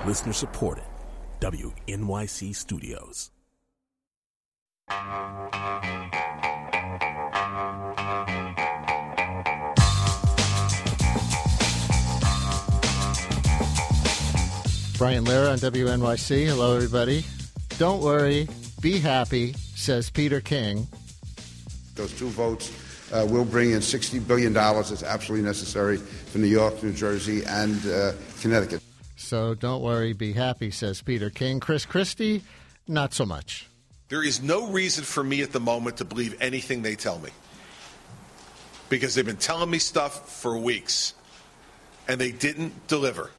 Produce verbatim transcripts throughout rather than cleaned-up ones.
Listener supported. W N Y C Studios. Brian Lehrer on W N Y C. Hello, everybody. Don't worry, be happy, says Peter King. Those two votes uh, will bring in sixty billion dollars. It's absolutely necessary for New York, New Jersey, and uh, Connecticut. So don't worry, be happy, says Peter King. Chris Christie, not so much. There is no reason for me at the moment to believe anything they tell me, because they've been telling me stuff for weeks, and they didn't deliver.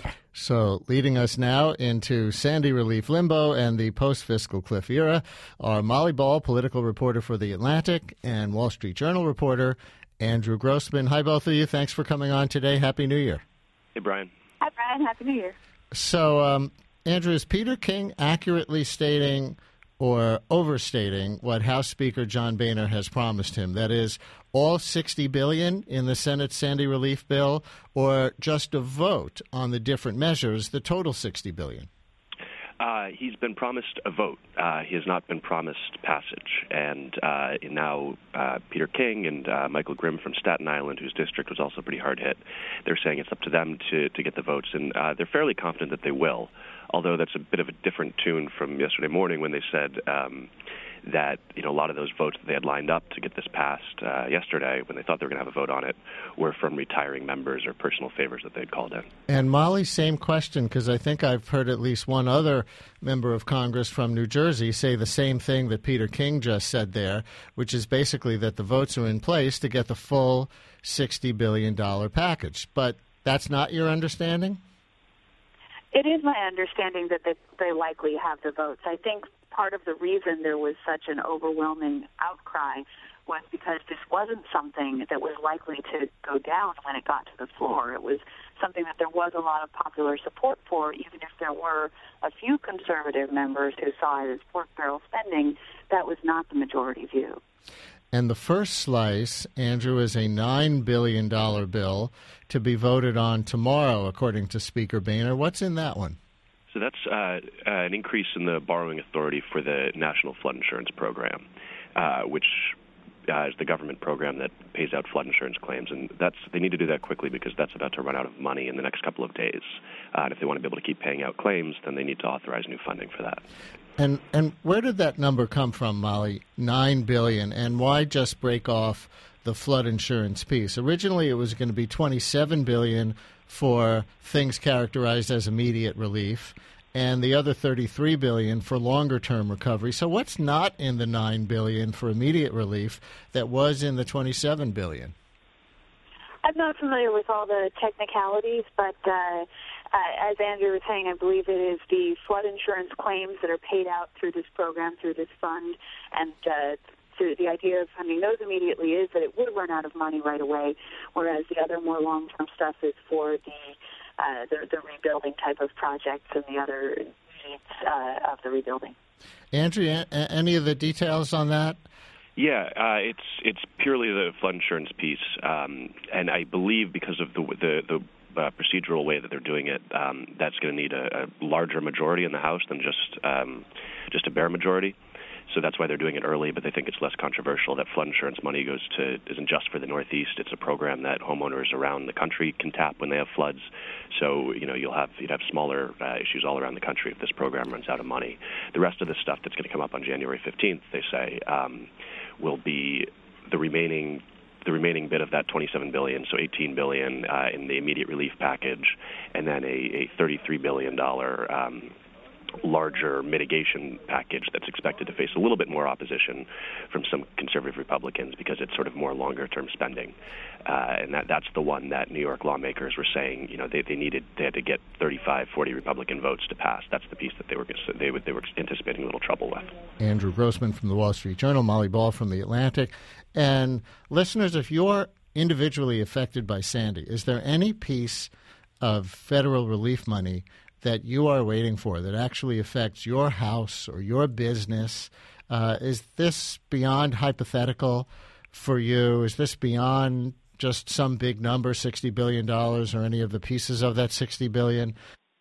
So leading us now into Sandy relief limbo and the post-fiscal cliff era are Molly Ball, political reporter for The Atlantic, and Wall Street Journal reporter Andrew Grossman. Hi, both of you. Thanks for coming on today. Happy New Year. Hey, Brian. Hi, Brian. Happy New Year. So, um, Andrew, is Peter King accurately stating or overstating what House Speaker John Boehner has promised him? That is, all sixty billion dollars in the Senate Sandy relief bill, or just a vote on the different measures, the total sixty billion dollars? Uh, he's been promised a vote. Uh, he has not been promised passage. And uh, now uh, Peter King and uh, Michael Grimm from Staten Island, whose district was also pretty hard hit, they're saying it's up to them to, to get the votes. And uh, they're fairly confident that they will, although that's a bit of a different tune from yesterday morning when they said um, that, you know, a lot of those votes that they had lined up to get this passed uh, yesterday, when they thought they were going to have a vote on it, were from retiring members or personal favors that they'd called in. And Molly, same question, because I think I've heard at least one other member of Congress from New Jersey say the same thing that Peter King just said there, which is basically that the votes are in place to get the full sixty billion dollars package. But that's not your understanding? It is my understanding that they, they likely have the votes. I think part of the reason there was such an overwhelming outcry was because this wasn't something that was likely to go down when it got to the floor. It was something that there was a lot of popular support for, even if there were a few conservative members who saw it as pork barrel spending. That was not the majority view. And the first slice, Andrew, is a nine billion dollars bill to be voted on tomorrow, according to Speaker Boehner. What's in that one? So that's uh, uh, an increase in the borrowing authority for the National Flood Insurance Program, uh, which uh, is the government program that pays out flood insurance claims. And that's they need to do that quickly because that's about to run out of money in the next couple of days. Uh, and if they want to be able to keep paying out claims, then they need to authorize new funding for that. And and where did that number come from, Molly? Nine billion. And why just break off the flood insurance piece? Originally, it was going to be twenty-seven billion for things characterized as immediate relief, and the other thirty-three billion for longer-term recovery. So, what's not in the nine billion for immediate relief that was in the twenty-seven billion? I'm not familiar with all the technicalities, but uh, uh, as Andrew was saying, I believe it is the flood insurance claims that are paid out through this program, through this fund, and uh, so the idea of funding those immediately is that it would run out of money right away, whereas the other more long-term stuff is for the uh, the, the rebuilding type of projects and the other needs uh, of the rebuilding. Andrew, a- any of the details on that? Yeah, uh, it's it's purely the flood insurance piece, um, and I believe because of the the, the uh, procedural way that they're doing it, um, that's going to need a, a larger majority in the House than just um, just a bare majority. So that's why they're doing it early, but they think it's less controversial. That flood insurance money goes to isn't just for the Northeast. It's a program that homeowners around the country can tap when they have floods. So you know you'll have you'd have smaller uh, issues all around the country if this program runs out of money. The rest of the stuff that's going to come up on January fifteenth, they say, um, will be the remaining the remaining bit of that twenty-seven billion dollars, so eighteen billion dollars uh, in the immediate relief package, and then a, a thirty-three billion dollars um, larger mitigation package that's expected to face a little bit more opposition from some conservative Republicans because it's sort of more longer-term spending. Uh, and that that's the one that New York lawmakers were saying, you know, they, they needed, they had to get thirty-five, forty Republican votes to pass. That's the piece that they were they, they were anticipating a little trouble with. Andrew Grossman from the Wall Street Journal, Molly Ball from The Atlantic. And listeners, if you're individually affected by Sandy, is there any piece of federal relief money that you are waiting for that actually affects your house or your business? Uh, is this beyond hypothetical for you? Is this beyond just some big number, sixty billion dollars, or any of the pieces of that sixty billion dollars?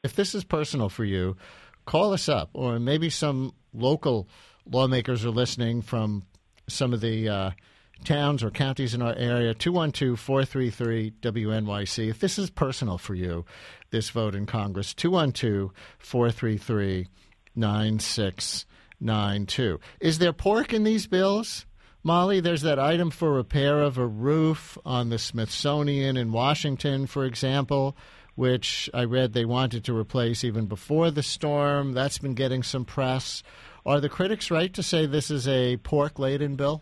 if this is personal for you, call us up, or maybe some local lawmakers are listening from some of the uh, towns or counties in our area, two one two, four three three, W N Y C. If this is personal for you, this vote in Congress, two one two, four three three, nine six nine two. Is there pork in these bills? Molly, there's that item for repair of a roof on the Smithsonian in Washington, for example, which I read they wanted to replace even before the storm. That's been getting some press. Are the critics right to say this is a pork-laden bill?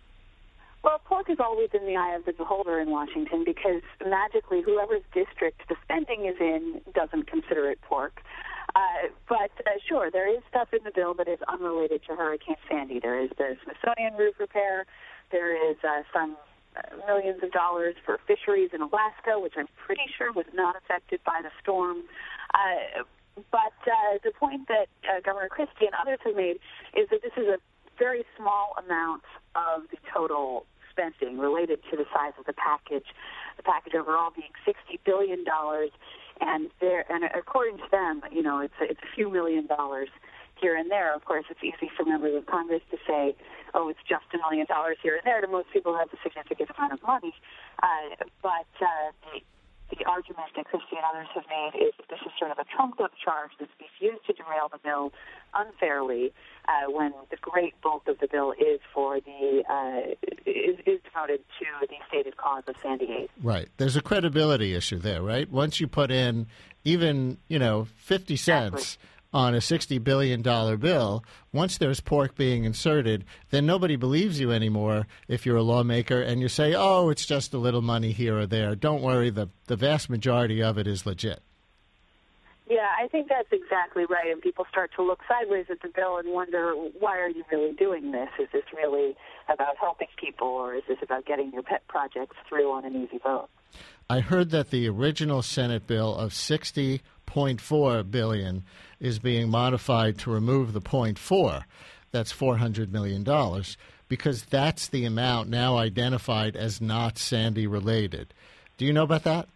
Well, pork is always in the eye of the beholder in Washington because magically whoever's district the spending is in doesn't consider it pork. Uh, but uh, sure, there is stuff in the bill that is unrelated to Hurricane Sandy. There is the Smithsonian roof repair. There is uh, some uh, millions of dollars for fisheries in Alaska, which I'm pretty sure was not affected by the storm. Uh, but uh, the point that uh, Governor Christie and others have made is that this is a very small amount of the total spending related to the size of the package. The package overall being sixty billion dollars. And there, and according to them, you know, it's a, it's a few million dollars here and there. Of course, it's easy for members of Congress to say, "Oh, it's just a million dollars here and there." To most people, that's a significant amount of money. Uh, but uh, the, the argument that Christie and others have made is that this is sort of a trumped-up charge that's being used to derail the bill unfairly, uh, when the great bulk of the bill is for the uh, is, is devoted to the stated cause of Sandy eight. Right. There's a credibility issue there, right? Once you put in even, you know, fifty cents exactly. on a sixty billion dollars bill, once there's pork being inserted, then nobody believes you anymore if you're a lawmaker and you say, oh, it's just a little money here or there. Don't worry, the, the vast majority of it is legit. Yeah, I think that's exactly right. And people start to look sideways at the bill and wonder, why are you really doing this? Is this really about helping people, or is this about getting your pet projects through on an easy vote? I heard that the original Senate bill of sixty point four billion dollars is being modified to remove the point four. That's four hundred million dollars, because that's the amount now identified as not Sandy related. Do you know about that?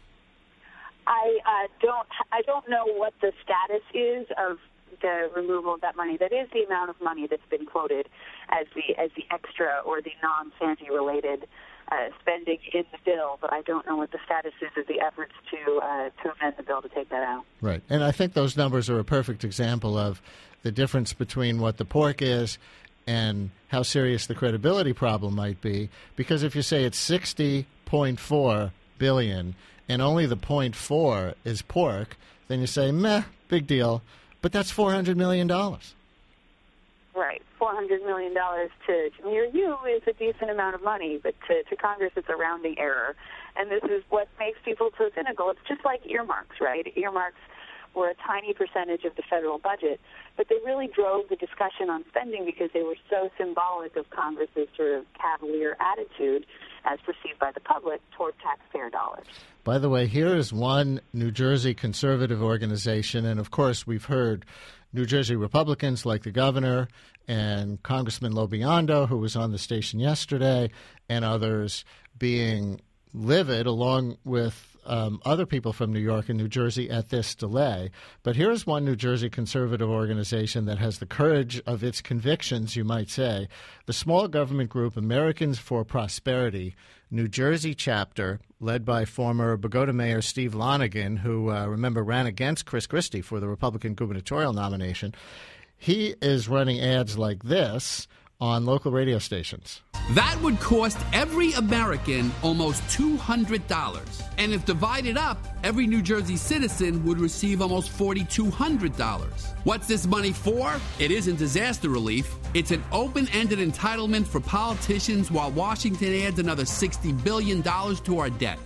I uh, don't. I don't know what the status is of the removal of that money. That is the amount of money that's been quoted as the as the extra or the non-Sandy related uh, spending in the bill. But I don't know what the status is of the efforts to uh, to amend the bill to take that out. Right, and I think those numbers are a perfect example of the difference between what the pork is and how serious the credibility problem might be. Because if you say it's sixty point four billion dollars and only the point four is pork, then you say, meh, big deal. But that's four hundred million dollars. Right. four hundred million dollars to, to me or you is a decent amount of money, but to, to Congress it's a rounding error. And this is what makes people so cynical. It's just like earmarks, right? Earmarks were a tiny percentage of the federal budget, but they really drove the discussion on spending because they were so symbolic of Congress's sort of cavalier attitude, as perceived by the public, toward taxpayer dollars. By the way, here is one New Jersey conservative organization, and of course we've heard New Jersey Republicans like the governor and Congressman Lobiondo, who was on the station yesterday, and others being livid, along with um, other people from New York and New Jersey, at this delay. But here's one New Jersey conservative organization that has the courage of its convictions, you might say. The small government group Americans for Prosperity, New Jersey chapter, led by former Bogota Mayor Steve Lonegan, who, uh, remember, ran against Chris Christie for the Republican gubernatorial nomination. He is running ads like this on local radio stations. That would cost every American almost two hundred dollars. And if divided up, every New Jersey citizen would receive almost four thousand two hundred dollars. What's this money for? It isn't disaster relief. It's an open-ended entitlement for politicians while Washington adds another sixty billion dollars to our debt.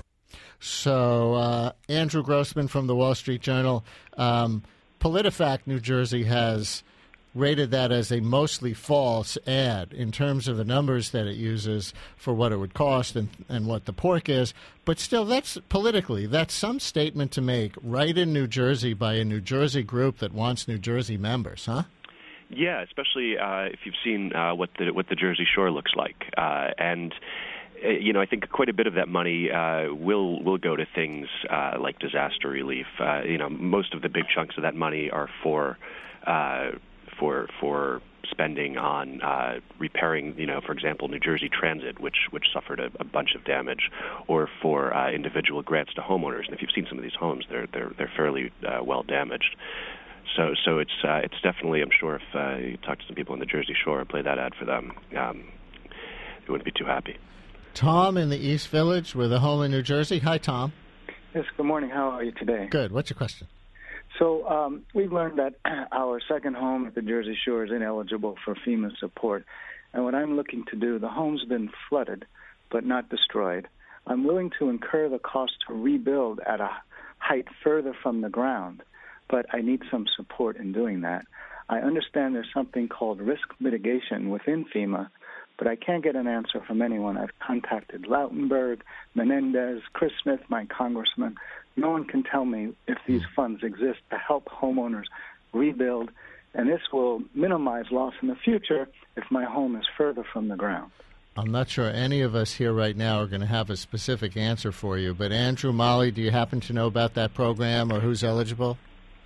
So, uh, Andrew Grossman from the Wall Street Journal, um, PolitiFact New Jersey has rated that as a mostly false ad in terms of the numbers that it uses for what it would cost and, and what the pork is. But still, that's politically, that's some statement to make right in New Jersey by a New Jersey group that wants New Jersey members, huh? Yeah, especially uh, if you've seen uh, what the what the Jersey Shore looks like. Uh, and you know, I think quite a bit of that money uh, will will go to things uh, like disaster relief. Uh, you know, most of the big chunks of that money are for uh, for for spending on uh, repairing, you know, for example, New Jersey Transit, which which suffered a, a bunch of damage, or for uh, individual grants to homeowners. And if you've seen some of these homes, they're they're they're fairly uh, well damaged. So so it's uh, it's definitely, I'm sure, if uh, you talk to some people on the Jersey Shore and play that ad for them, um, they wouldn't be too happy. Tom in the East Village with a home in New Jersey. Hi, Tom. Yes, good morning. How are you today? Good. What's your question? So um, we've learned that our second home at the Jersey Shore is ineligible for FEMA support. And what I'm looking to do, the home's been flooded but not destroyed. I'm willing to incur the cost to rebuild at a height further from the ground, but I need some support in doing that. I understand there's something called risk mitigation within FEMA, but I can't get an answer from anyone. I've contacted Lautenberg, Menendez, Chris Smith, my congressman. No one can tell me if these funds exist to help homeowners rebuild, and this will minimize loss in the future if my home is further from the ground. I'm not sure any of us here right now are going to have a specific answer for you, but Andrew, Molly, do you happen to know about that program or who's eligible?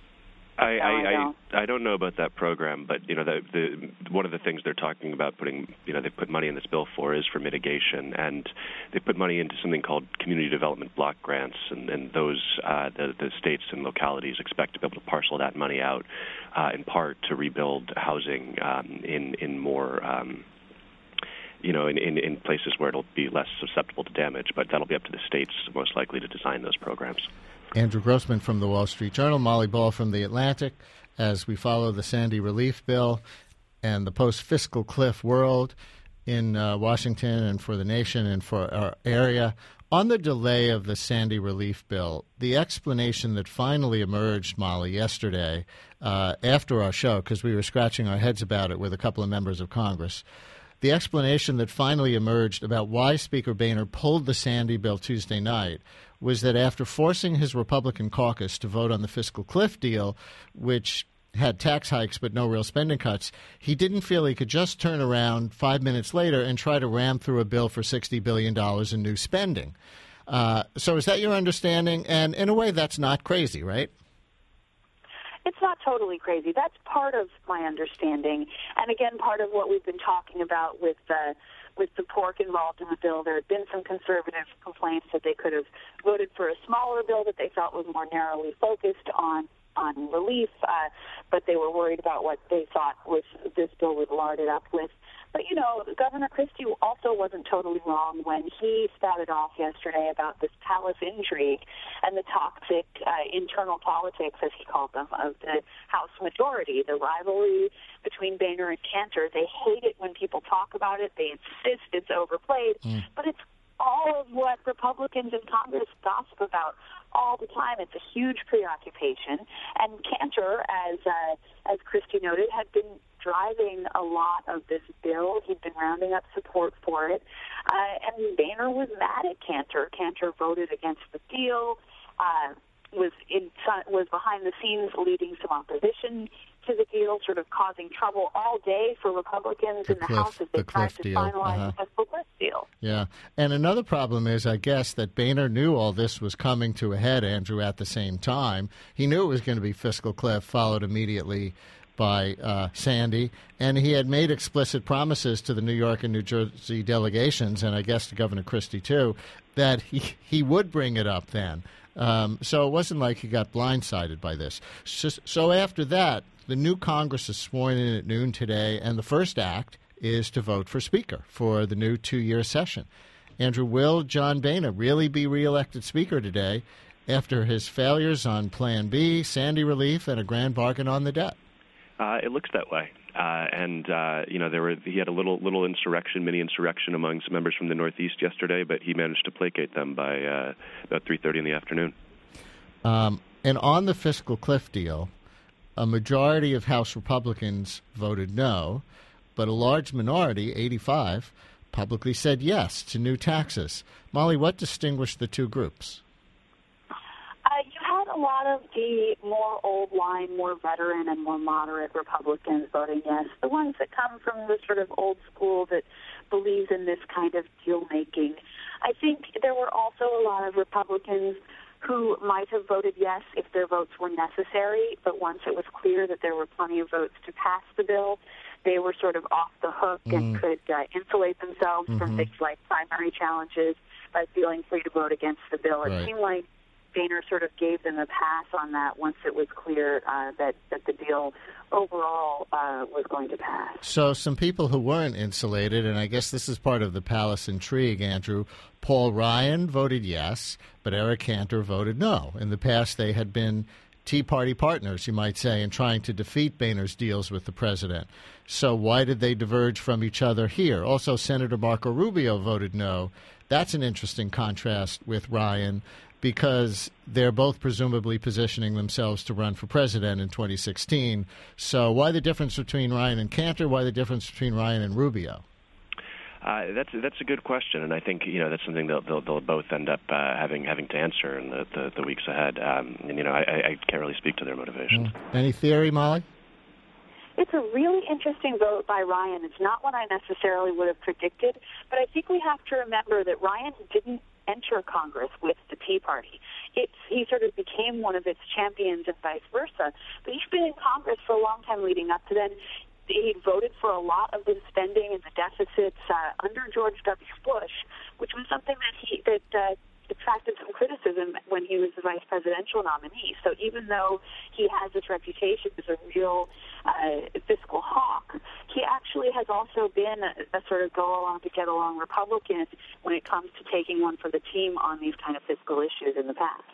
I, No, I, I don't. I, I don't know about that program, but you know, the, the one of the things they're talking about putting, you know, they put money in this bill for is for mitigation, and they put money into something called community development block grants, and, and those uh, the, the states and localities expect to be able to parcel that money out, uh, in part to rebuild housing um, in in more. Um, you know, in, in, in places where it'll be less susceptible to damage, but that'll be up to the states most likely to design those programs. Andrew Grossman from the Wall Street Journal, Molly Ball from The Atlantic, as we follow the Sandy relief bill and the post-fiscal cliff world in uh, Washington and for the nation and for our area. On the delay of the Sandy relief bill, the explanation that finally emerged, Molly, yesterday uh, after our show, because we were scratching our heads about it with a couple of members of Congress, the explanation that finally emerged about why Speaker Boehner pulled the Sandy bill Tuesday night was that after forcing his Republican caucus to vote on the fiscal cliff deal, which had tax hikes but no real spending cuts, he didn't feel he could just turn around five minutes later and try to ram through a bill for sixty billion dollars in new spending. Uh, so is that your understanding? And in a way, that's not crazy, right? It's not totally crazy. That's part of my understanding. And again, part of what we've been talking about with uh, with the pork involved in the bill. There had been some conservative complaints that they could have voted for a smaller bill that they felt was more narrowly focused on on relief, uh, but they were worried about what they thought was this bill would lard it up with. But, you know, Governor Christie also wasn't totally wrong when he spouted off yesterday about this palace intrigue and the toxic uh, internal politics, as he called them, of the House majority, the rivalry between Boehner and Cantor. They hate it when people talk about it. They insist it's overplayed. Mm. But it's all of what Republicans in Congress gossip about all the time. It's a huge preoccupation. And Cantor, as uh, as Christie noted, had been driving a lot of this bill. He'd been rounding up support for it. Uh, and Boehner was mad at Cantor. Cantor voted against the deal, uh, was in, was behind the scenes leading some opposition to the deal, sort of causing trouble all day for Republicans the in the Cliff, House as they the tried Cliff to deal. finalize uh-huh. the fiscal cliff deal. Yeah. And another problem is, I guess, that Boehner knew all this was coming to a head, Andrew, at the same time. He knew it was going to be fiscal cliff, followed immediately by uh, Sandy, and he had made explicit promises to the New York and New Jersey delegations, and I guess to Governor Christie too, that he, he would bring it up then. Um, so it wasn't like he got blindsided by this. So, so after that, the new Congress is sworn in at noon today, and the first act is to vote for Speaker for the new two-year session. Andrew, will John Boehner really be reelected Speaker today after his failures on Plan B, Sandy relief, and a grand bargain on the debt? Uh, it looks that way, uh, and uh, you know there were he had a little little insurrection, mini insurrection among some members from the Northeast yesterday, but he managed to placate them by uh, about three thirty in the afternoon. Um, and on the fiscal cliff deal, a majority of House Republicans voted no, but a large minority, eighty-five, publicly said yes to new taxes. Molly, what distinguished the two groups? Uh, you had a lot of the more old line, more veteran, and more moderate Republicans voting yes. The ones that come from the sort of old school that believes in this kind of deal-making. I think there were also a lot of Republicans who might have voted yes if their votes were necessary, but once it was clear that there were plenty of votes to pass the bill, they were sort of off the hook mm. and could uh, insulate themselves mm-hmm. from things like primary challenges by feeling free to vote against the bill. Right. It seemed like Boehner sort of gave them a pass on that once it was clear uh, that, that the deal overall uh, was going to pass. So some people who weren't insulated, and I guess this is part of the palace intrigue, Andrew, Paul Ryan voted yes, but Eric Cantor voted no. In the past, they had been Tea Party partners, you might say, in trying to defeat Boehner's deals with the president. So why did they diverge from each other here? Also, Senator Marco Rubio voted no. That's an interesting contrast with Ryan, because they're both presumably positioning themselves to run for president in twenty sixteen. So why the difference between Ryan and Cantor? Why the difference between Ryan and Rubio? Uh, that's that's a good question, and I think you know that's something they'll they'll, they'll both end up uh, having having to answer in the, the, the weeks ahead. Um, and you know, I, I can't really speak to their motivations. Mm. Any theory, Molly? It's a really interesting vote by Ryan. It's not one I necessarily would have predicted, but I think we have to remember that Ryan didn't enter Congress with the Tea Party. It's, he sort of became one of its champions and vice versa. But he's been in Congress for a long time leading up to then. He voted for a lot of the spending and the deficits uh, under George W. Bush, which was something that he that uh, attracted some criticism when he was the vice presidential nominee. So even though he has this reputation as a real uh, fiscal hawk, he actually has also been a, a sort of go-along to get-along Republican when it comes to taking one for the team on these kind of fiscal issues in the past.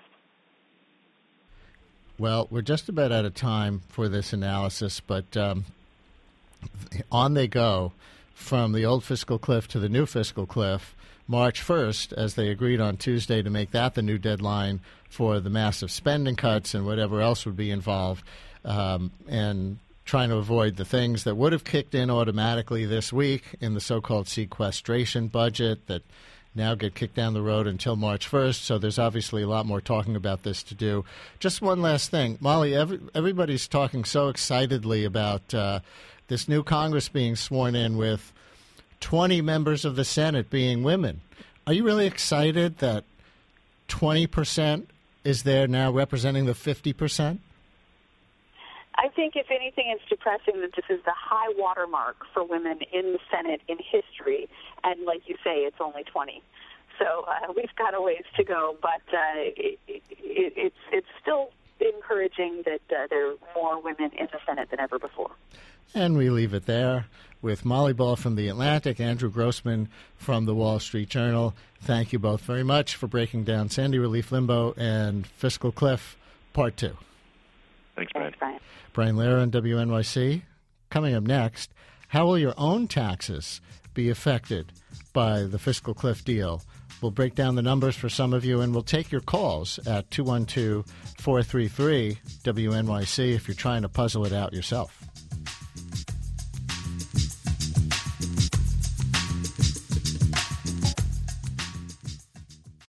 Well, we're just about out of time for this analysis, but um, on they go from the old fiscal cliff to the new fiscal cliff. March first, as they agreed on Tuesday to make that the new deadline for the massive spending cuts and whatever else would be involved, um, and trying to avoid the things that would have kicked in automatically this week in the so-called sequestration budget that now get kicked down the road until March first. So there's obviously a lot more talking about this to do. Just one last thing. Molly, every, everybody's talking so excitedly about uh, this new Congress being sworn in with twenty members of the Senate being women. Are you really excited that twenty percent is there now representing the fifty percent? I think, if anything, it's depressing that this is the high watermark for women in the Senate in history. And like you say, it's only twenty. So uh, we've got a ways to go. But uh, it, it, it's, it's still encouraging that uh, there are more women in the Senate than ever before. And we leave it there with Molly Ball from The Atlantic, Andrew Grossman from The Wall Street Journal. Thank you both very much for breaking down Sandy Relief Limbo and Fiscal Cliff Part two. Thanks, Brian. Thanks, Brian. Brian Lehrer on W N Y C. Coming up next, how will your own taxes be affected by the Fiscal Cliff deal? We'll break down the numbers for some of you, and we'll take your calls at two one two, four three three, W N Y C if you're trying to puzzle it out yourself.